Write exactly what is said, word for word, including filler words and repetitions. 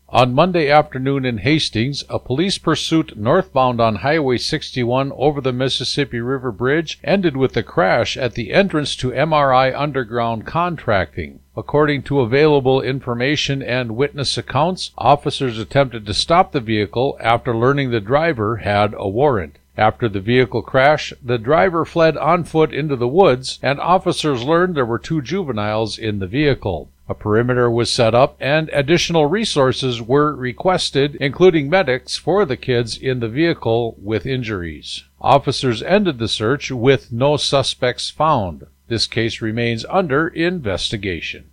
On Monday afternoon in Hastings, a police pursuit northbound on Highway sixty-one over the Mississippi River Bridge ended with a crash at the entrance to M R I Underground Contracting. According to available information and witness accounts, officers attempted to stop the vehicle after learning the driver had a warrant. After the vehicle crash, the driver fled on foot into the woods, and officers learned there were two juveniles in the vehicle. A perimeter was set up, and additional resources were requested, including medics for the kids in the vehicle with injuries. Officers ended the search with no suspects found. This case remains under investigation.